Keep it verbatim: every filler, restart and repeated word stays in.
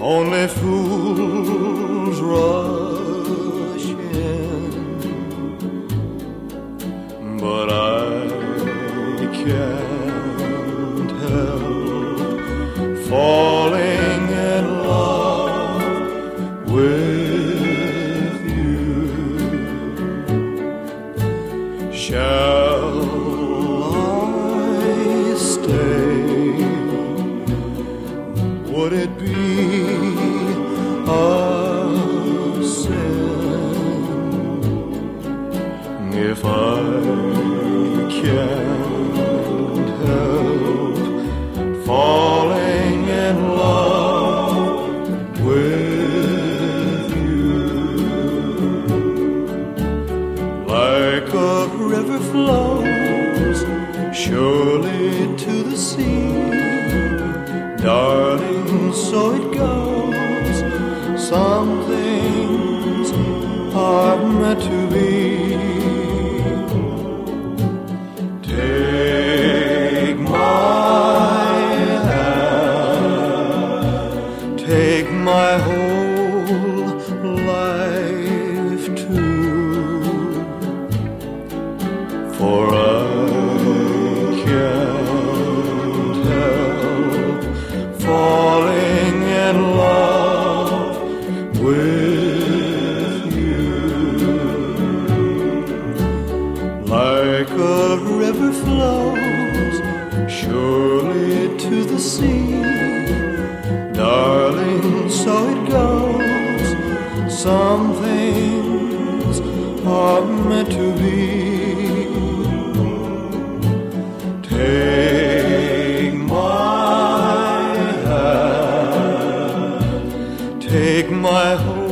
Only fools rush in, but I can't help falling in love with you. Shall I stay? Would it be a sin if I can't help falling in love with you? Like a river flows surely to the sea, darling, so it goes. Some things are meant to be. Take my hand, take my whole life too, for I can't help falling in love with you. Like a river flows surely to the sea, darling, so it goes. Some things are meant to be. Take my hand, take my whole